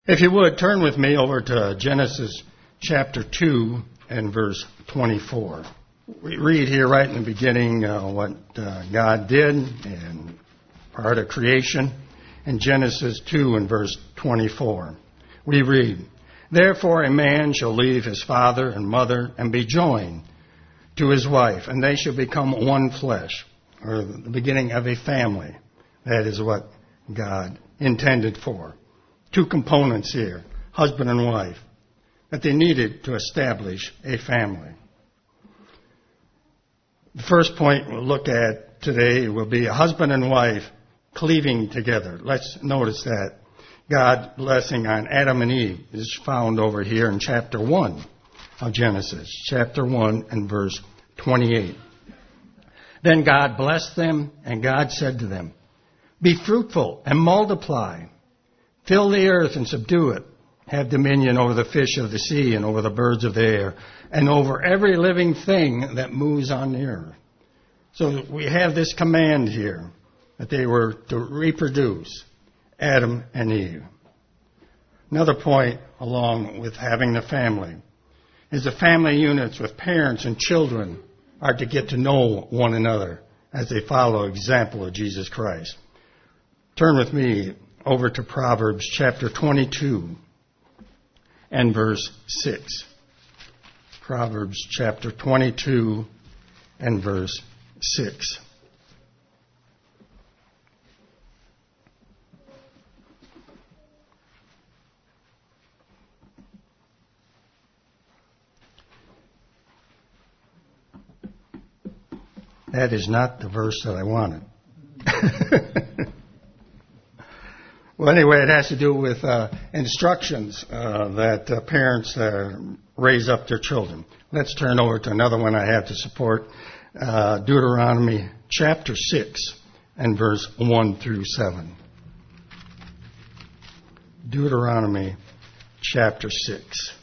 If you would, turn with me over to Genesis chapter 2 and verse 24. We read here right in the beginning what God did and part of creation. In Genesis 2 and verse 24, we read, "Therefore a man shall leave his father and mother and be joined to his wife, and they shall become one flesh," or the beginning of a family. That is what God intended for. Two components here, husband and wife, that they needed to establish a family. The first point we'll look at today will be a husband and wife cleaving together. Let's notice that God's blessing on Adam and Eve is found over here in chapter 1 of Genesis, chapter 1 and verse 28. "Then God blessed them, and God said to them, 'Be fruitful and multiply. Fill the earth and subdue it. Have dominion over the fish of the sea and over the birds of the air and over every living thing that moves on the earth.'" So we have this command here that they were to reproduce, Adam and Eve. Another point along with having the family is the family units with parents and children are to get to know one another as they follow the example of Jesus Christ. Turn with me over to Proverbs chapter 22 and verse 6. Proverbs chapter 22 and verse 6. That is not the verse that I wanted. Well, anyway, it has to do with instructions that parents raise up their children. Let's turn over to another one I have to support, Deuteronomy chapter 6 and verse 1 through 7. Deuteronomy chapter 6.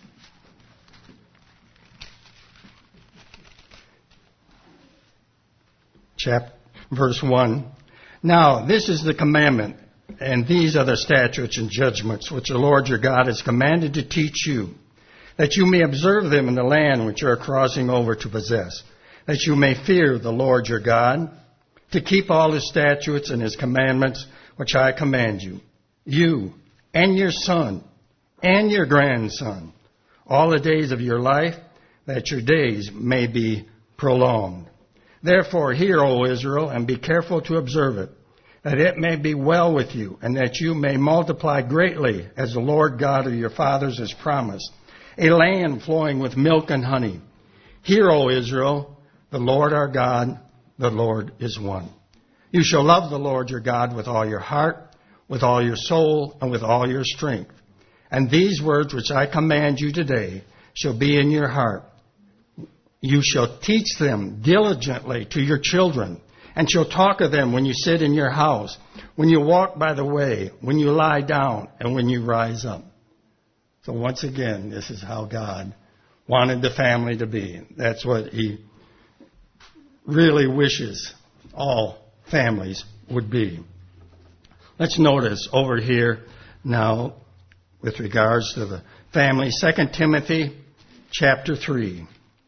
Verse 1. "Now this is the commandment, and these are the statutes and judgments which the Lord your God has commanded to teach you, that you may observe them in the land which you are crossing over to possess, that you may fear the Lord your God, to keep all his statutes and his commandments which I command you, you and your son and your grandson, all the days of your life, that your days may be prolonged. Therefore hear, O Israel, and be careful to observe it, that it may be well with you, and that you may multiply greatly, as the Lord God of your fathers has promised, a land flowing with milk and honey. Hear, O Israel, the Lord our God, the Lord is one. You shall love the Lord your God with all your heart, with all your soul, and with all your strength. And these words which I command you today shall be in your heart. You shall teach them diligently to your children, and shall talk of them when you sit in your house, when you walk by the way, when you lie down, and when you rise up." So once again, this is how God wanted the family to be. That's what he really wishes all families would be. Let's notice over here now with regards to the family, 2 Timothy chapter 3.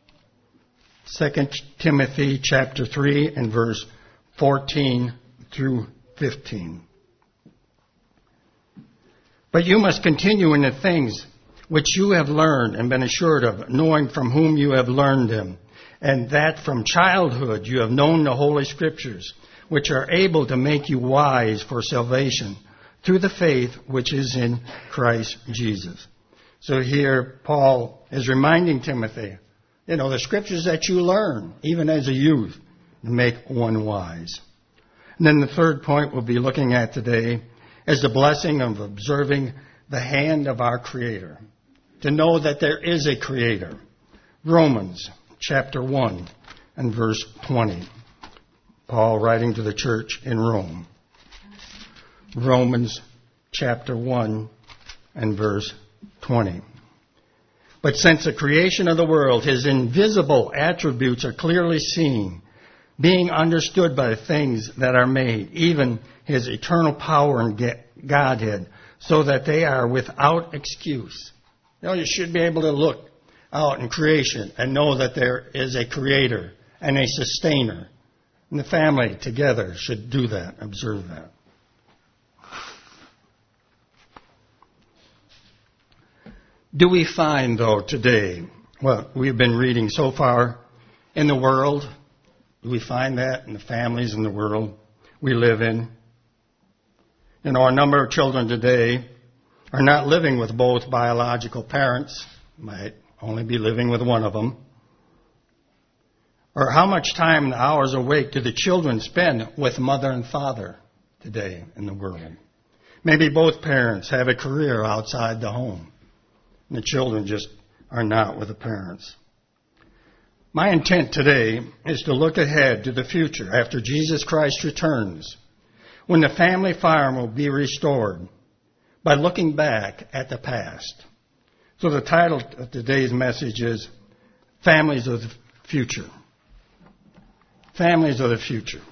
2 Timothy chapter 3 and verse 14 through 15. "But you must continue in the things which you have learned and been assured of, knowing from whom you have learned them, and that from childhood you have known the Holy Scriptures, which are able to make you wise for salvation through the faith which is in Christ Jesus." So here Paul is reminding Timothy, the Scriptures that you learn, even as a youth, to make one wise. And then the third point we'll be looking at today is the blessing of observing the hand of our Creator. To know that there is a Creator. Romans chapter 1 and verse 20. Paul writing to the church in Rome. Romans chapter 1 and verse 20. "But since the creation of the world, his invisible attributes are clearly seen, being understood by the things that are made, even his eternal power and Godhead, so that they are without excuse. You should be able to look out in creation and know that there is a creator and a sustainer. And the family together should do that, observe that. Do we find, though, today, what we've been reading so far in the world, do we find that in the families in the world we live in? A number of children today are not living with both biological parents, might only be living with one of them. Or how much time and hours awake do the children spend with mother and father today in the world? Maybe both parents have a career outside the home. And the children just are not with the parents. My intent today is to look ahead to the future after Jesus Christ returns, when the family farm will be restored, by looking back at the past. So the title of today's message is Families of the Future. Families of the Future.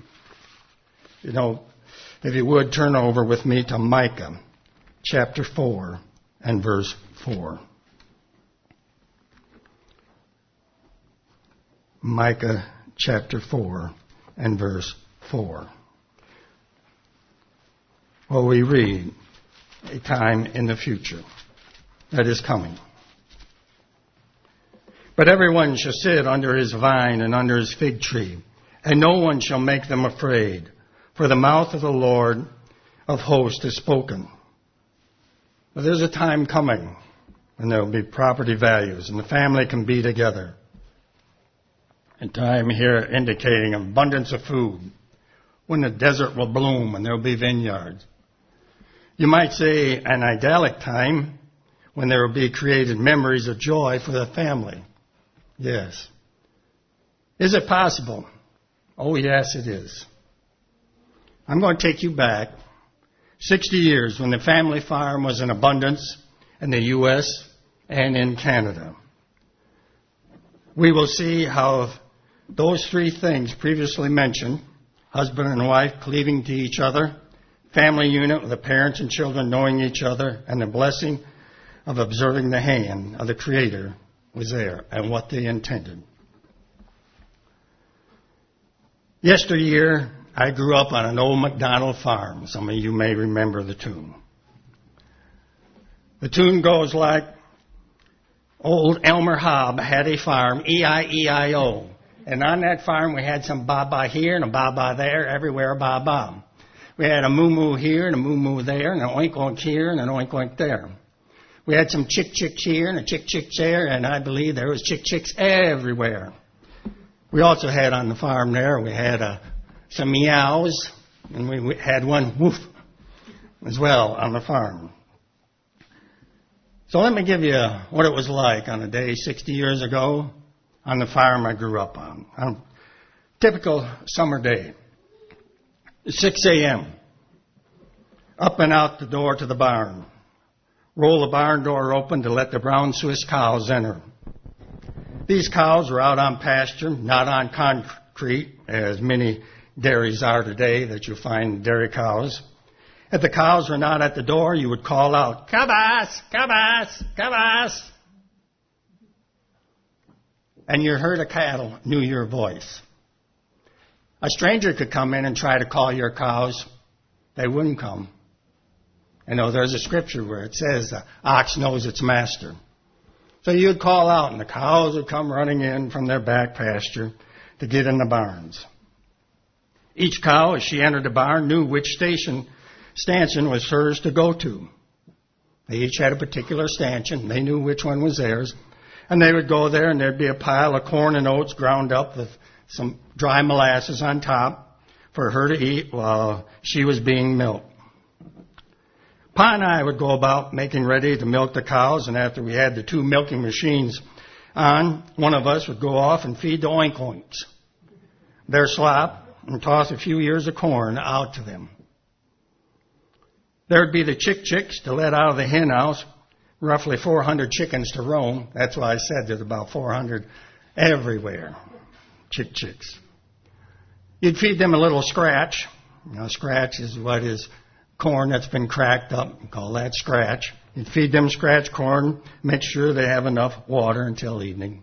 If you would, turn over with me to Micah chapter 4 and verse 4. Micah chapter 4 and verse 4. Well, we read a time in the future that is coming. But everyone shall sit under his vine and under his fig tree, and no one shall make them afraid, for the mouth of the Lord of hosts has spoken. But there's a time coming when there will be property values and the family can be together. A time here indicating abundance of food, when the desert will bloom and there will be vineyards. You might say an idyllic time when there will be created memories of joy for the family. Yes. Is it possible? Oh, yes, it is. I'm going to take you back 60 years when the family farm was in abundance in the U.S. and in Canada. We will see how those three things previously mentioned, husband and wife cleaving to each other, family unit with the parents and children knowing each other, and the blessing of observing the hand of the Creator was there and what they intended. Yesteryear, I grew up on an old McDonald farm. Some of you may remember the tune. The tune goes like, old Elmer Hobb had a farm, E-I-E-I-O. And on that farm, we had some baba here and a baba there, everywhere baba. We had a moo-moo here and a moo-moo there, and an oink-oink here and an oink-oink there. We had some chick-chicks here and a chick-chick there, and I believe there was chick-chicks everywhere. We also had on the farm there, we had some meows, and we had one woof as well on the farm. So let me give you what it was like on a day 60 years ago on the farm I grew up on. A typical summer day. 6 a.m. Up and out the door to the barn. Roll the barn door open to let the brown Swiss cows enter. These cows were out on pasture, not on concrete, as many dairies are today that you find dairy cows. If the cows were not at the door, you would call out, "Cabas, cabas, cabas." And your herd of cattle knew your voice. A stranger could come in and try to call your cows. They wouldn't come. There's a scripture where it says the ox knows its master. So you'd call out and the cows would come running in from their back pasture to get in the barns. Each cow, as she entered the barn, knew which stanchion was hers to go to. They each had a particular stanchion. They knew which one was theirs. And they would go there and there'd be a pile of corn and oats ground up with some dry molasses on top for her to eat while she was being milked. Pa and I would go about making ready to milk the cows, and after we had the two milking machines on, one of us would go off and feed the oink-oinks their slop and toss a few ears of corn out to them. There would be the chick-chicks to let out of the hen house, roughly 400 chickens to roam. That's why I said there's about 400 everywhere, chick-chicks. You'd feed them a little scratch. Scratch is what is corn that's been cracked up. We call that scratch. You'd feed them scratch corn, make sure they have enough water until evening.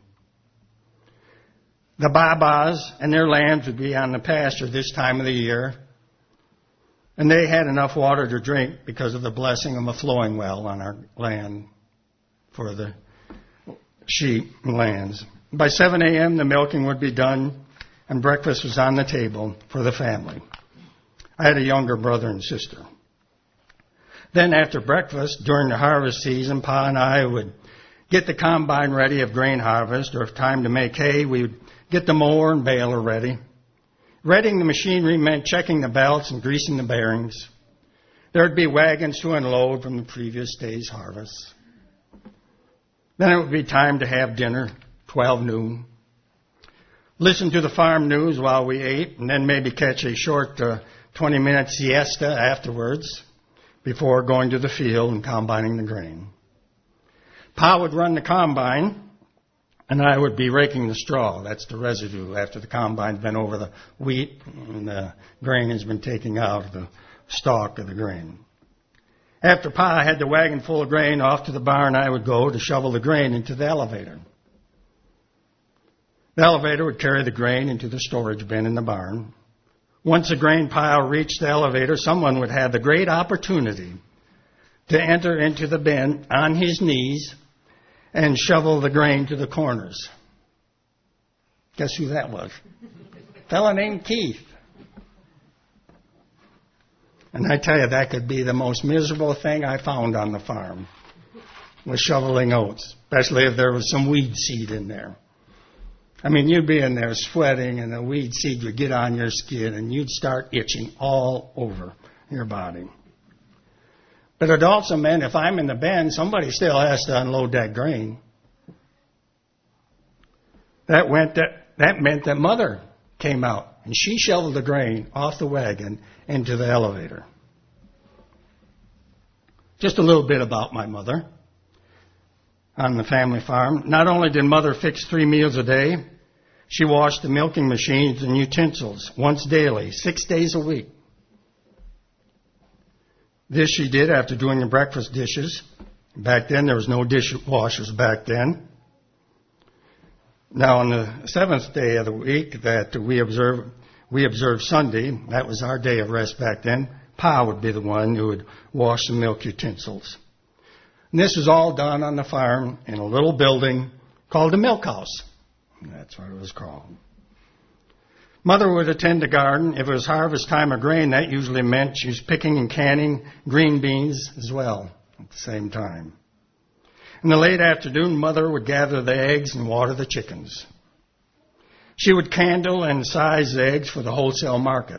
The Babas and their lambs would be on the pasture this time of the year, and they had enough water to drink because of the blessing of a flowing well on our land for the sheep and lambs. By 7 a.m., the milking would be done, and breakfast was on the table for the family. I had a younger brother and sister. Then after breakfast, during the harvest season, Pa and I would get the combine ready of grain harvest, or if time to make hay, we would get the mower and baler ready. Readying the machinery meant checking the belts and greasing the bearings. There would be wagons to unload from the previous day's harvest. Then it would be time to have dinner, 12 noon. Listen to the farm news while we ate, and then maybe catch a short 20-minute siesta afterwards before going to the field and combining the grain. Pa would run the combine, and I would be raking the straw. That's the residue after the combine's been over the wheat and the grain has been taken out of the stalk of the grain. After Pa had the wagon full of grain off to the barn, I would go to shovel the grain into the elevator. The elevator would carry the grain into the storage bin in the barn. Once the grain pile reached the elevator, someone would have the great opportunity to enter into the bin on his knees and shovel the grain to the corners. Guess who that was? A fellow named Keith. And I tell you, that could be the most miserable thing I found on the farm, was shoveling oats, especially if there was some weed seed in there. I mean, you'd be in there sweating, and the weed seed would get on your skin, and you'd start itching all over your body. But it also meant if I'm in the bin, somebody still has to unload that grain. That meant that Mother came out, and she shoveled the grain off the wagon into the elevator. Just a little bit about my mother on the family farm. Not only did Mother fix 3 meals a day, she washed the milking machines and utensils once daily, 6 days a week. This she did after doing the breakfast dishes. Back then, there was no dishwashers back then. Now, on the 7th day of the week that we observed Sunday, that was our day of rest back then, Pa would be the one who would wash the milk utensils. And this was all done on the farm in a little building called the milk house. That's what it was called. Mother would attend the garden. If it was harvest time of grain, that usually meant she was picking and canning green beans as well at the same time. In the late afternoon, Mother would gather the eggs and water the chickens. She would candle and size the eggs for the wholesale market.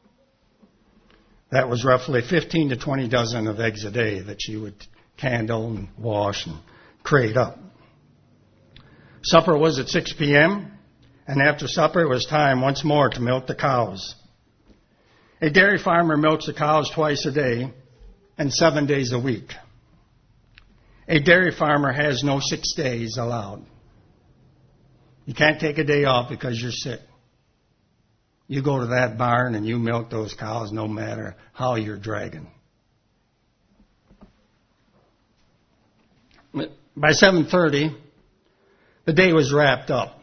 That was roughly 15 to 20 dozen of eggs a day that she would candle and wash and crate up. Supper was at 6 p.m., and after supper it was time once more to milk the cows. A dairy farmer milks the cows twice a day and 7 days a week. A dairy farmer has no 6 days allowed. You can't take a day off because you're sick. You go to that barn and you milk those cows no matter how you're dragging. By 7:30, the day was wrapped up.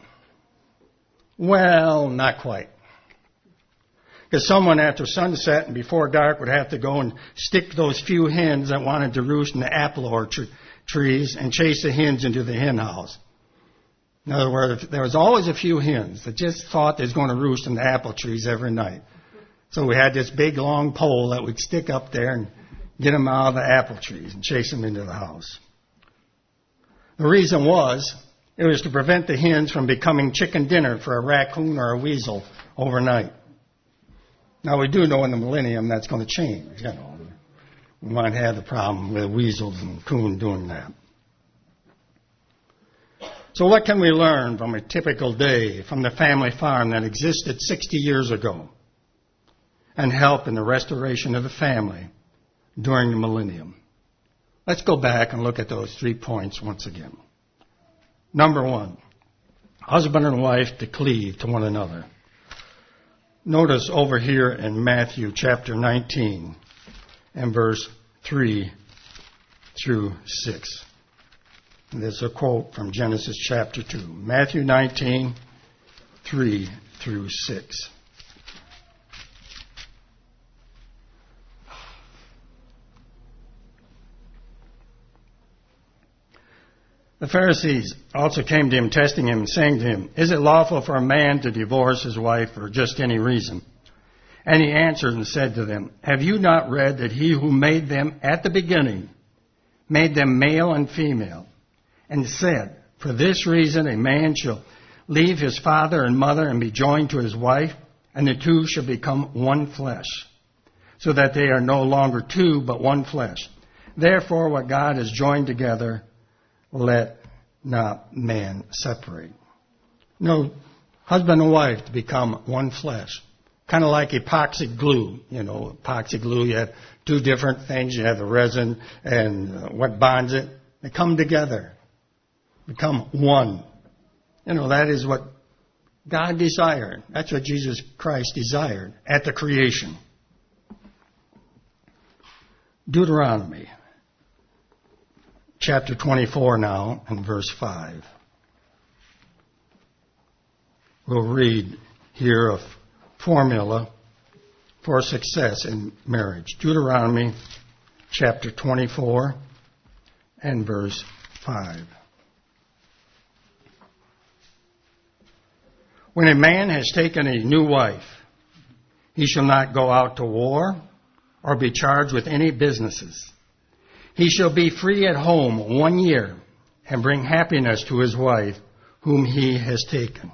Well, not quite. Because someone after sunset and before dark would have to go and stick those few hens that wanted to roost in the apple orchard trees and chase the hens into the hen house. In other words, there was always a few hens that just thought they was going to roost in the apple trees every night. So we had this big long pole that we'd stick up there and get them out of the apple trees and chase them into the house. The reason was, it was to prevent the hens from becoming chicken dinner for a raccoon or a weasel overnight. Now, we do know in the millennium that's going to change. You know, we might have the problem with weasels and coon doing that. So what can we learn from a typical day from the family farm that existed 60 years ago and help in the restoration of the family during the millennium? Let's go back and look at those 3 points once again. Number 1, husband and wife to cleave to one another. Notice over here in Matthew chapter 19 and verse 3 through 6. And there's a quote from Genesis chapter 2. Matthew 19, 3 through 6. The Pharisees also came to him, testing him, saying to him, "Is it lawful for a man to divorce his wife for just any reason?" And he answered and said to them, "Have you not read that he who made them at the beginning made them male and female, and said, 'For this reason a man shall leave his father and mother and be joined to his wife, and the two shall become one flesh,' so that they are no longer two, but one flesh. Therefore what God has joined together, let not man separate." No, husband and wife to become one flesh. Kind of like epoxy glue. You know, epoxy glue, you have two different things. You have the resin and what bonds it. They come together. Become one. You know, that is what God desired. That's what Jesus Christ desired at the creation. Deuteronomy chapter 24 now, and verse 5. We'll read here a formula for success in marriage. Deuteronomy chapter 24 and verse 5. When a man has taken a new wife, he shall not go out to war or be charged with any businesses. He shall be free at home 1 year and bring happiness to his wife whom he has taken.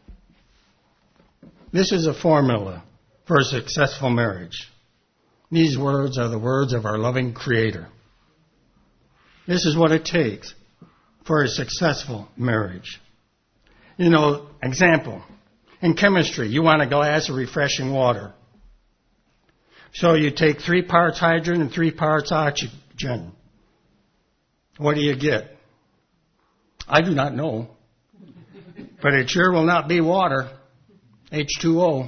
This is a formula for a successful marriage. These words are the words of our loving Creator. This is what it takes for a successful marriage. You know, example, in chemistry, you want a glass of refreshing water. So you take 3 parts hydrogen and 3 parts oxygen. What do you get? I do not know. But it sure will not be water. H2O.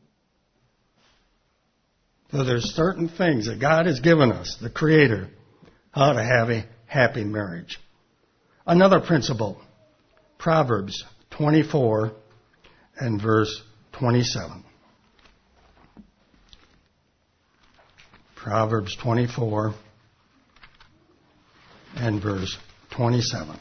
So there's certain things that God has given us, the Creator, how to have a happy marriage. Another principle, Proverbs 24 and verse 27. Proverbs 24 and verse 27.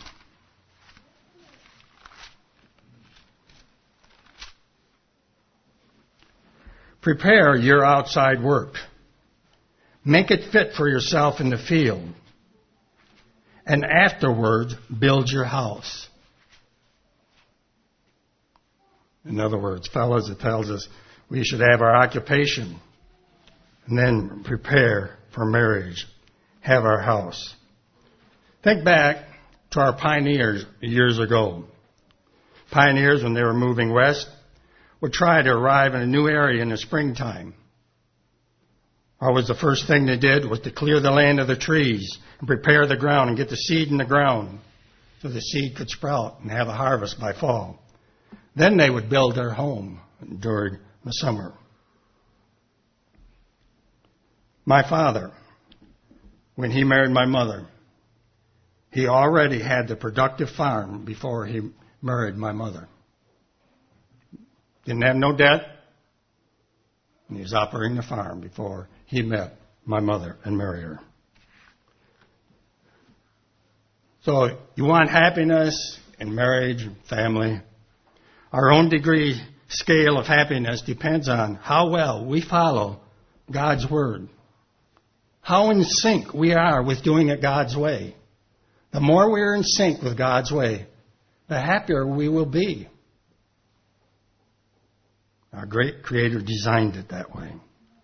Prepare your outside work. Make it fit for yourself in the field. And afterwards, build your house. In other words, fellas, it tells us we should have our occupation and then prepare for marriage, have our house. Think back to our pioneers years ago. Pioneers, when they were moving west, would try to arrive in a new area in the springtime. What was the first thing they did was to clear the land of the trees and prepare the ground and get the seed in the ground so the seed could sprout and have a harvest by fall. Then they would build their home during the summer. My father, when he married my mother, he already had the productive farm before he married my mother. Didn't have no debt. And he was operating the farm before he met my mother and married her. So you want happiness in marriage and family. Our own degree scale of happiness depends on how well we follow God's Word. How in sync we are with doing it God's way. The more we're in sync with God's way, the happier we will be. Our great Creator designed it that way.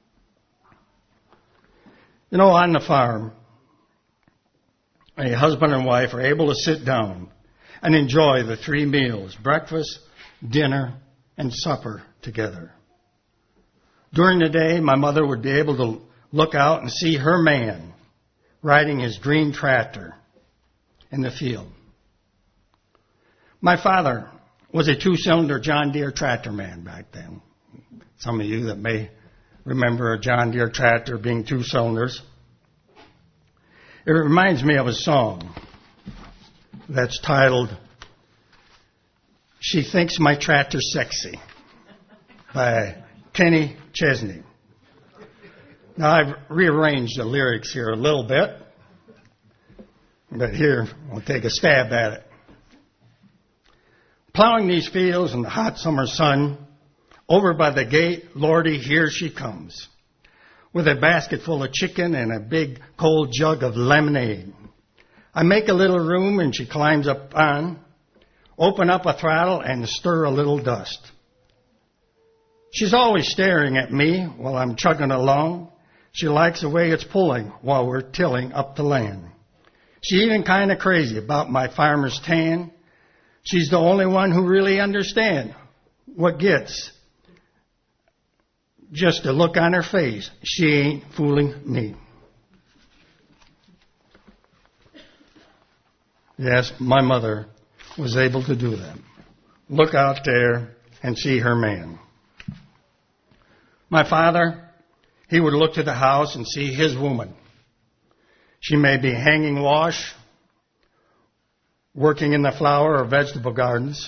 You know, on the farm, a husband and wife are able to sit down and enjoy the 3 meals, breakfast, dinner, and supper together. During the day, my mother would be able to look out and see her man riding his green tractor in the field. My father was a 2-cylinder John Deere tractor man back then. Some of you that may remember a John Deere tractor being 2 cylinders. It reminds me of a song that's titled, She Thinks My Tractor's Sexy, by Kenny Chesney. Now, I've rearranged the lyrics here a little bit, but here, I'll take a stab at it. Plowing these fields in the hot summer sun, over by the gate, Lordy, here she comes, with a basket full of chicken and a big cold jug of lemonade. I make a little room and she climbs up on, open up a throttle and stir a little dust. She's always staring at me while I'm chugging along. She likes the way it's pulling while we're tilling up the land. She's even kind of crazy about my farmer's tan. She's the only one who really understands what gets just a look on her face. She ain't fooling me. Yes, my mother was able to do that. Look out there and see her man. My father, he would look to the house and see his woman. She may be hanging wash, working in the flower or vegetable gardens.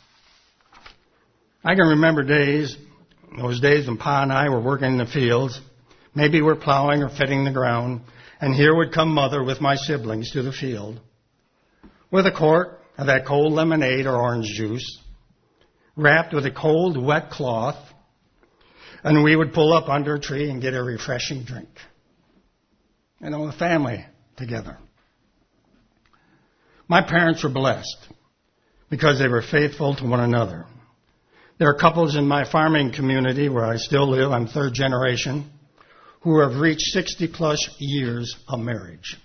I can remember those days when Pa and I were working in the fields. Maybe we're plowing or fitting the ground, and here would come Mother with my siblings to the field with a quart of that cold lemonade or orange juice, wrapped with a cold, wet cloth, and we would pull up under a tree and get a refreshing drink. And all the family together. My parents were blessed because they were faithful to one another. There are couples in my farming community where I still live, I'm third generation, who have reached 60 plus years of marriage.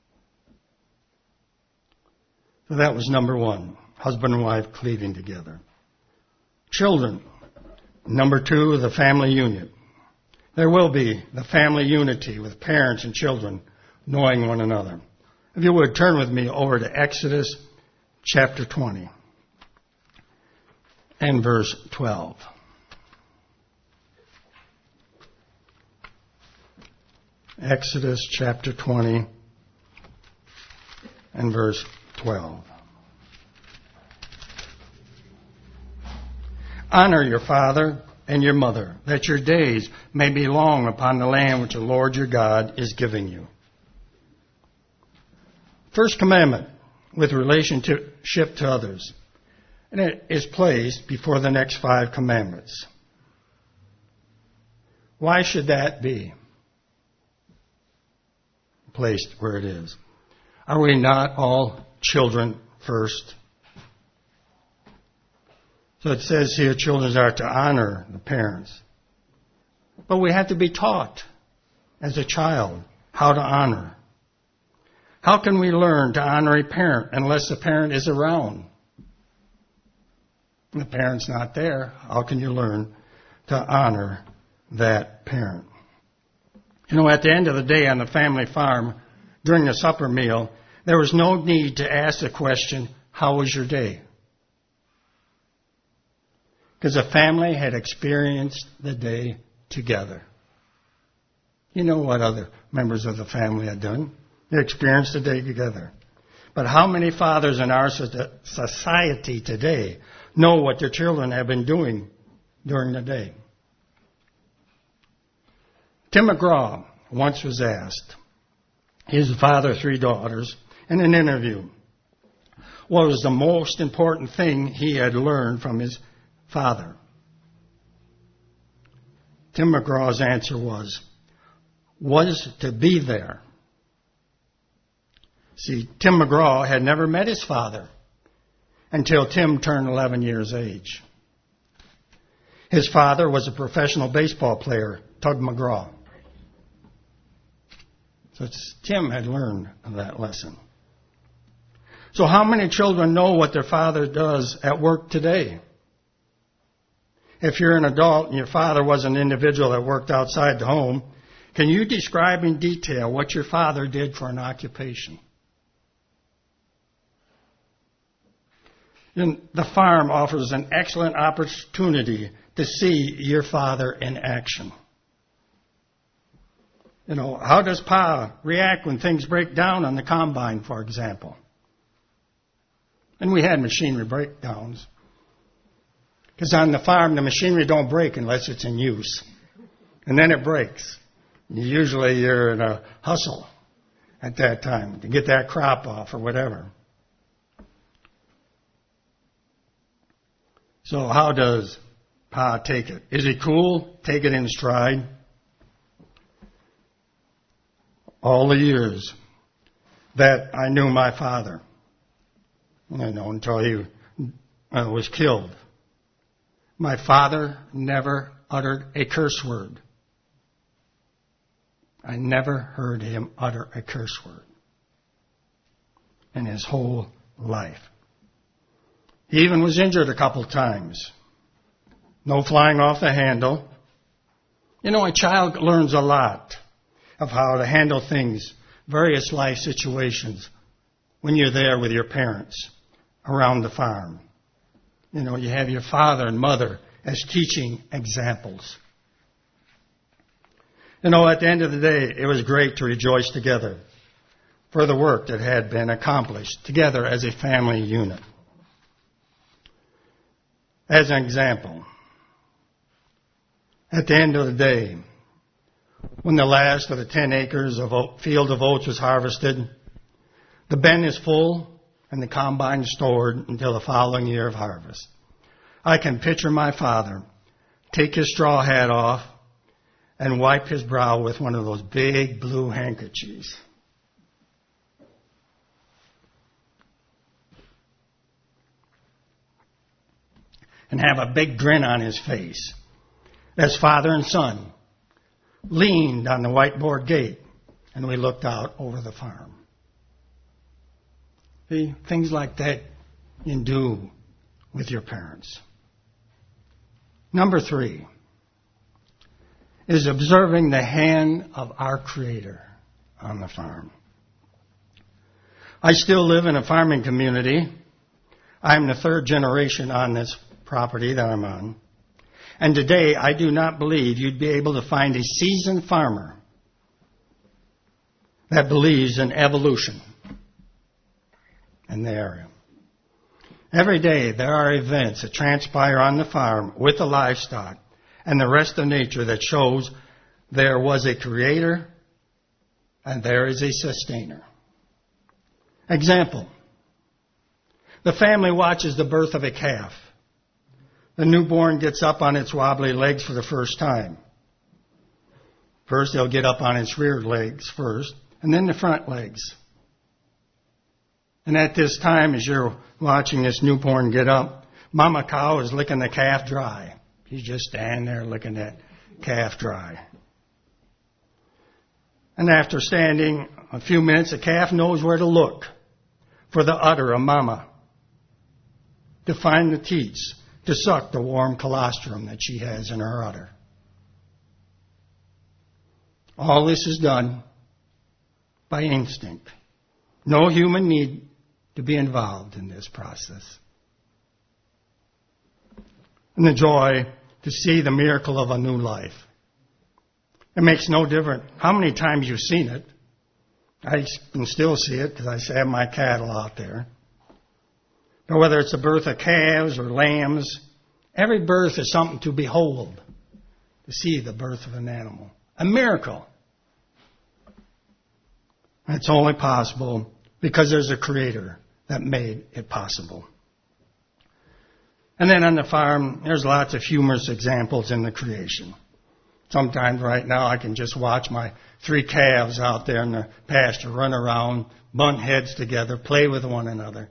So that was number one, husband and wife cleaving together. Children, number two, the family unit. There will be the family unity with parents and children knowing one another. If you would turn with me over to Exodus chapter 20 and verse 12. Exodus chapter 20 and verse 12. Honor your father and your mother, that your days may be long upon the land which the Lord your God is giving you. First commandment with relationship to others, and it is placed before the next 5 commandments. Why should that be placed where it is? Are we not all children first? So it says here, children are to honor the parents. But we have to be taught as a child how to honor. How can we learn to honor a parent unless the parent is around? If the parent's not there, how can you learn to honor that parent? You know, at the end of the day on the family farm, during the supper meal, there was no need to ask the question, how was your day? Because the family had experienced the day together. You know what other members of the family had done? They experienced the day together. But how many fathers in our society today know what their children have been doing during the day? Tim McGraw once was asked, his father, 3 daughters, in an interview, what was the most important thing he had learned from his father? Tim McGraw's answer was to be there. See, Tim McGraw had never met his father until Tim turned 11 years of age. His father was a professional baseball player, Tug McGraw. So Tim had learned that lesson. So how many children know what their father does at work today? If you're an adult and your father was an individual that worked outside the home, can you describe in detail what your father did for an occupation? And the farm offers an excellent opportunity to see your father in action. How does Pa react when things break down on the combine, for example? And we had machinery breakdowns. Because on the farm, the machinery don't break unless it's in use. And then it breaks. Usually you're in a hustle at that time to get that crop off or whatever. So how does Pa take it? Is he cool? Take it in stride? All the years that I knew my father, until he was killed, my father never uttered a curse word. I never heard him utter a curse word in his whole life. He even was injured a couple times. No flying off the handle. A child learns a lot of how to handle things, various life situations, when you're there with your parents around the farm. You have your father and mother as teaching examples. At the end of the day, it was great to rejoice together for the work that had been accomplished together as a family unit. As an example, at the end of the day, when the last of the 10 acres of field of oats was harvested, the bin is full and the combine stored until the following year of harvest. I can picture my father take his straw hat off and wipe his brow with one of those big blue handkerchiefs. And have a big grin on his face as father and son leaned on the whiteboard gate and we looked out over the farm. See, things like that you do with your parents. Number 3 is observing the hand of our Creator on the farm. I still live in a farming community. I'm the 3rd generation on this property that I'm on. And today, I do not believe you'd be able to find a seasoned farmer that believes in evolution in the area. Every day, there are events that transpire on the farm with the livestock and the rest of nature that shows there was a creator and there is a sustainer. Example, the family watches the birth of a calf. The newborn gets up on its wobbly legs for the first time. First, they'll get up on its rear legs first, and then the front legs. And at this time, as you're watching this newborn get up, Mama cow is licking the calf dry. She's just standing there licking that calf dry. And after standing a few minutes, the calf knows where to look for the udder of Mama, to find the teats, to suck the warm colostrum that she has in her udder. All this is done by instinct. No human need to be involved in this process. And the joy to see the miracle of a new life. It makes no difference how many times you've seen it. I can still see it because I have my cattle out there. But whether it's the birth of calves or lambs, every birth is something to behold, to see the birth of an animal. A miracle. And it's only possible because there's a creator that made it possible. And then on the farm, there's lots of humorous examples in the creation. Sometimes right now I can just watch my 3 calves out there in the pasture run around, bunt heads together, play with one another.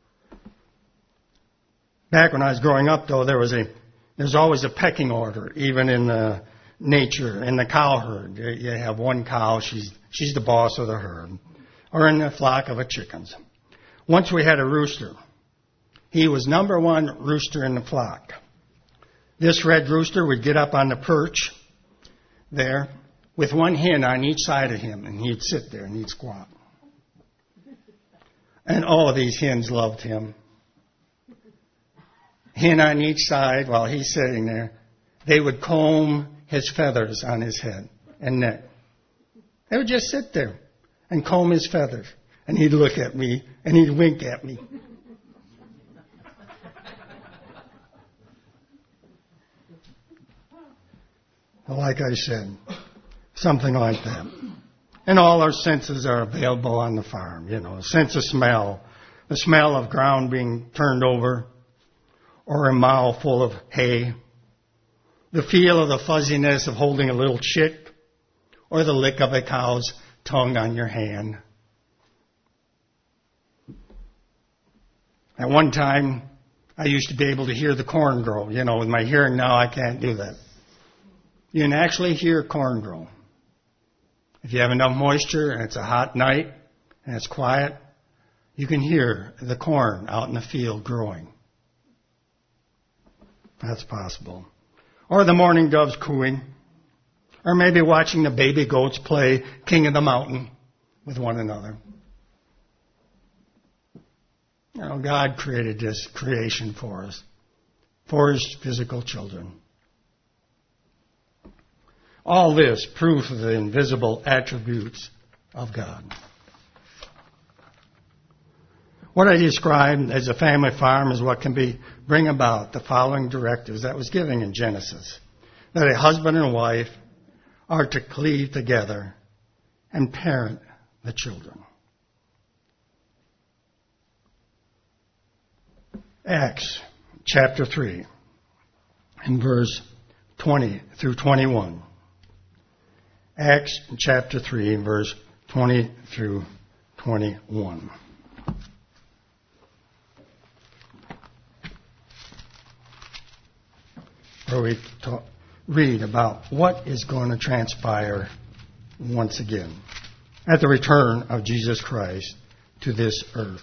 Back when I was growing up, though, there's always a pecking order, even in the nature, in the cow herd. You have one cow, she's the boss of the herd, or in a flock of chickens. Once we had a rooster. He was number 1 rooster in the flock. This red rooster would get up on the perch there with one hen on each side of him, and he'd sit there and he'd squawk. And all of these hens loved him. Hen on each side while he's sitting there. They would comb his feathers on his head and neck. They would just sit there and comb his feathers. And he'd look at me and he'd wink at me. Like I said, something like that. And all our senses are available on the farm. A sense of smell, the smell of ground being turned over, or a mow full of hay, the feel of the fuzziness of holding a little chick, or the lick of a cow's tongue on your hand. At one time, I used to be able to hear the corn grow. With my hearing now, I can't do that. You can actually hear corn grow. If you have enough moisture and it's a hot night and it's quiet, you can hear the corn out in the field growing. That's possible. Or the mourning doves cooing. Or maybe watching the baby goats play King of the Mountain with one another. God created this creation for us, for His physical children. All this proof of the invisible attributes of God. What I described as a family farm is what can bring about the following directives that was given in Genesis. That a husband and wife are to cleave together and parent the children. Acts chapter 3 and verse 20 through 21. Acts chapter 3 verse 20 through 21. Where we read about what is going to transpire once again at the return of Jesus Christ to this earth.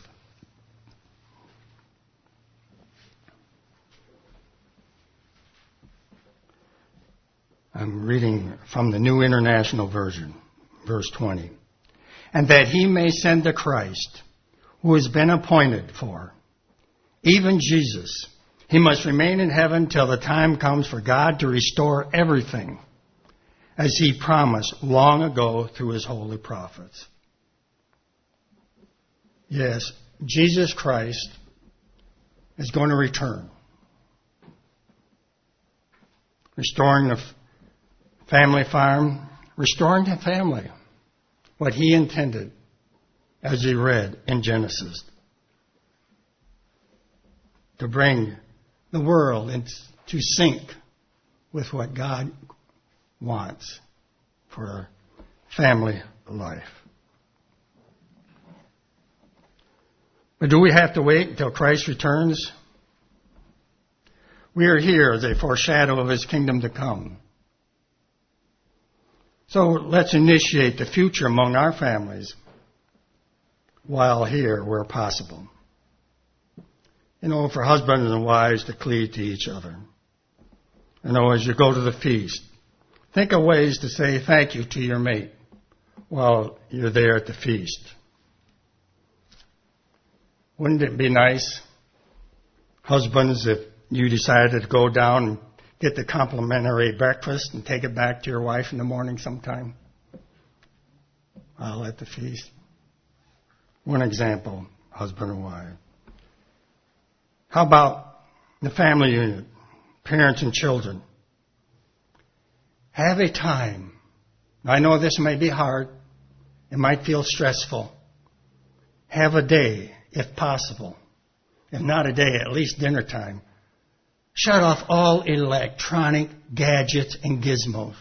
I'm reading from the New International Version, verse 20. And that He may send the Christ, who has been appointed for, even Jesus. He must remain in heaven till the time comes for God to restore everything, as He promised long ago through His holy prophets. Yes, Jesus Christ is going to return, restoring the family farm, restoring the family, what He intended, as we read in Genesis, to bring the world into sync with what God wants for family life. But do we have to wait until Christ returns? We are here as a foreshadow of His kingdom to come. So let's initiate the future among our families while here where possible. For husbands and wives to cleave to each other. As you go to the feast, think of ways to say thank you to your mate while you're there at the feast. Wouldn't it be nice, husbands, if you decided to go down and get the complimentary breakfast and take it back to your wife in the morning sometime while at the feast? One example, husband and wife. How about the family unit, parents and children? Have a time. I know this may be hard. It might feel stressful. Have a day, if possible. If not a day, at least dinner time. Shut off all electronic gadgets and gizmos.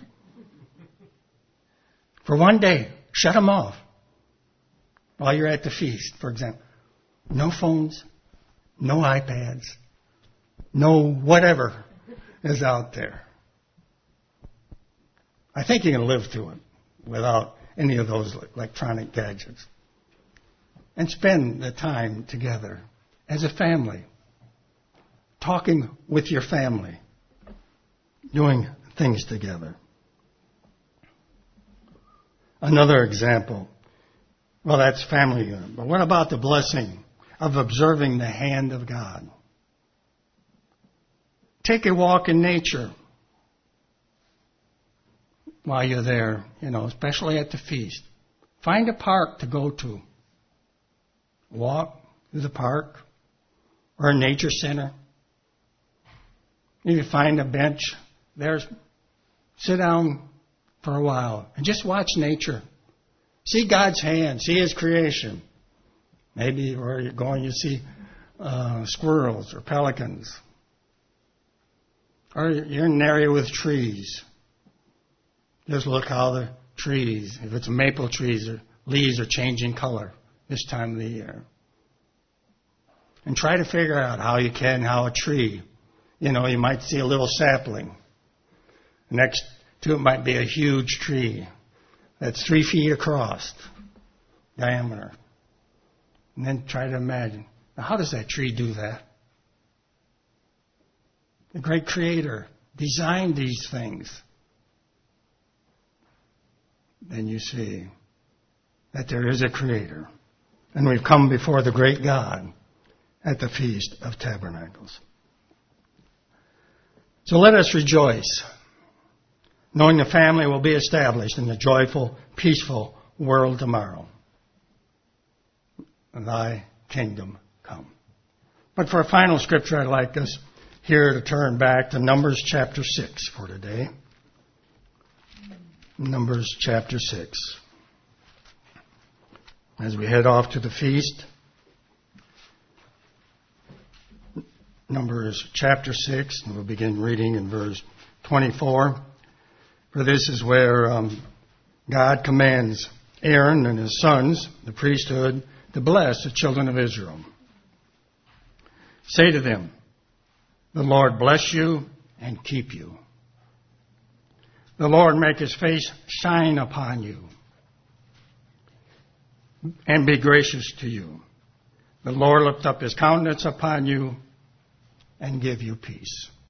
For one day, shut them off. While you're at the feast, for example. No phones. No iPads, no whatever is out there. I think you can live through it without any of those electronic gadgets. And spend the time together as a family, talking with your family, doing things together. Another example, that's family unit. But what about the blessing of observing the hand of God? Take a walk in nature. while you're there, especially at the feast. Find a park to go to. Walk through the park or a nature center. Maybe find a bench there. Sit down for a while and just watch nature. See God's hand. See His creation. Maybe where you're going, you see squirrels or pelicans. Or you're in an area with trees. Just look how the trees, if it's maple trees, or leaves are changing color this time of the year. And try to figure out how a tree, you might see a little sapling. Next to it might be a huge tree that's 3 feet across diameter. And then try to imagine, now how does that tree do that? The great Creator designed these things. Then you see that there is a Creator. And we've come before the great God at the Feast of Tabernacles. So let us rejoice, knowing the family will be established in the joyful, peaceful world tomorrow. Thy kingdom come. But for a final scripture, I'd like us here to turn back to Numbers chapter 6 for today. Numbers chapter 6. As we head off to the feast, Numbers chapter 6, and we'll begin reading in verse 24. For this is where God commands Aaron and his sons, the priesthood, to bless the children of Israel. Say to them, the Lord bless you and keep you. The Lord make His face shine upon you and be gracious to you. The Lord lift up His countenance upon you and give you peace.